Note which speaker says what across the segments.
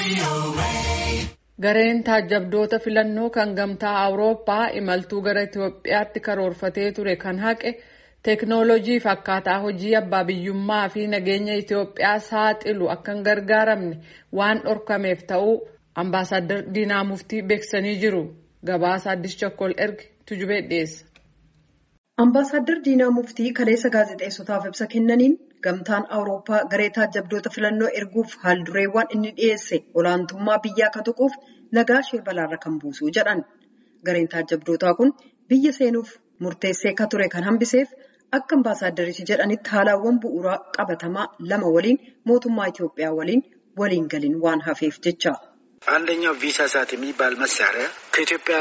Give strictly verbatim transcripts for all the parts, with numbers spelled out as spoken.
Speaker 1: Gareen taajabdoota filannoo kan gamtaa Awurooppaa imaltuu gara Itoophiyaatti karoorfatee ture kan haqe teeknooloojii fi akkaataa hojii abbaa biyyummaa fi nageenya Itoophiyaa saaxilu akka hin gargaaramne waan dhorkameef ta'uu Ambaasaadder Diinaa Muftii beeksisanii jiru. Gabaasa Addis Chokkol erge Tujubee dhiyeessa.
Speaker 2: Ambaasaadder Diinaa Muftii kaleessa gaazexeessotaaf ibsa kennaniin gamtaan Awurooppaa garee taajabdoota filannoo erguuf haaldureewwan inni dhiyeesse olaantummaa biyyaa akka tuquuf nagaa ishee balaarra kan buusu jedhan. Gareen taajabdootaa kun biyya seenuuf murteessee akka ture kan hambiseef akka ambaasaaddarichi jedhanitti haalawwan bu'uuraa qabatamaa lama waliin mootummaa Itoophiyaa waliin waliin galin waan hafeef jecha.
Speaker 3: አንደኛው ቪሳ ሳት የሚባል መሳሪያ ከኢትዮጵያ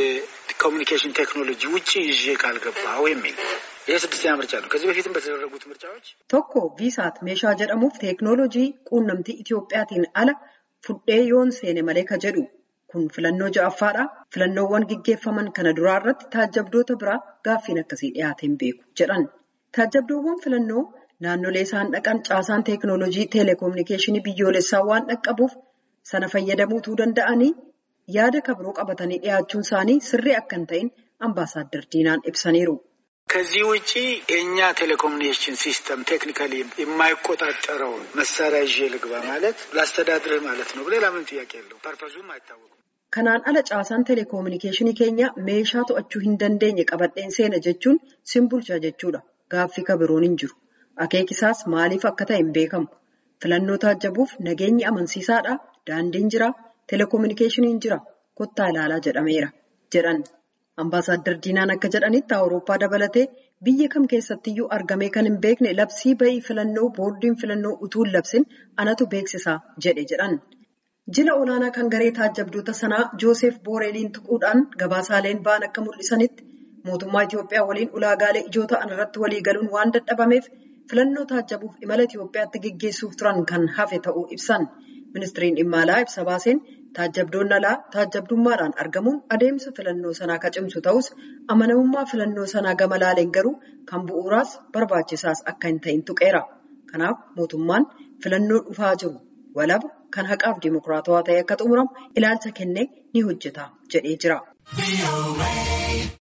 Speaker 3: የኮሙኒኬሽን ቴክኖሎጂ ውጪ ይዤ ካልገባው የሚል የስድስተኛ ምርጫ ነው። ከዚህ በፊትም በተደረጉት ምርጫዎች
Speaker 2: tokko viisaat meeshaa jedhamuuf teeknooloojii quunnamtii Itoophiyaatiin ala fudhee yoon seene malee ka jedhu kun filannoo ja'affaadha. Filannoowwan gaggeeffaman kana duraa irratti taajabdoota biraa gaaffiin akkasii dhiyaateen beeku jedhan. Taajabdoowwan filannoo naannolee isaan dhaqan caasaan teeknooloojii teleekominikeeshinii biyyoolessaa waan dhaqqabuuf sana fayyadamuutuu danda'anii yaada kabiroo qabatanii dhiyaachuun isaanii sirrii akka hin ta'in ambaasaadder Diinaan ibsaniiru.
Speaker 3: ከዚህ ውጪ የኛ ቴሌኮሙኒኬሽን ሲስተም ቴክኒካሊ የማይቆጣጠረው መሳሪያ ይዤ ልግባ ማለት ላስተዳድርህ ማለት ነው ብለ ለምን ጥያቄ የለው ፐርፐዙም አይታወቅም።
Speaker 2: Kanaan ala caasaan teleekominikeeshinii keenya meeshaa to'achuu hin dandeenye qabadheen seena jechuun simbulcha jechuudha. Gaaffii kabiroon hin jiru. Akeekisaas maaliif akka ta'e hin beekamu. Filannoo taajjabuuf nageenyi amansiisaadha. Daandiin jira, teleekominikeeshiniin jira, kottaa ilaalaa jedhameera jedhan. Ambaasaadder Diinaan akka jedhanitti Awurooppaa dabalatee biyya kam keessattiyyuu argamee kan hin beekne labsii bayii filannoo boordiin filannoo utuu labsin anatu beeksisaa jedhe jedhan. Jila olaanaa kan garee taajabdoota sanaa Joosef Booreeliin tuquudhaan gabaasaaleen ba'an akka mul'isanitti mootummaa Itoophiyaa waliin ulaagaalee ijoo ta'an irratti walii galuun waan dadhabameef filannoo taajjabuuf imala Itoophiyaatti gaggeessuuf turan kan hafe ta'uu ibsan. Ministiriin dhimma alaa ibsa baaseen taajabdoonni alaa taajabdummaadhaan argamuun adeemsa filannoo sanaa ka cimsu ta'us amanamummaa filannoo sanaa gama laaleen garuu kan bu'uuraas barbaachisaas akka hin ta'in tuqeera. Kanaaf mootummaan filannoo dhufaa jiru walaba kan haqaaf dimokiraatawaa ta'e akka xumuramu ilaalcha kennee ni hojjeta jedhee jira.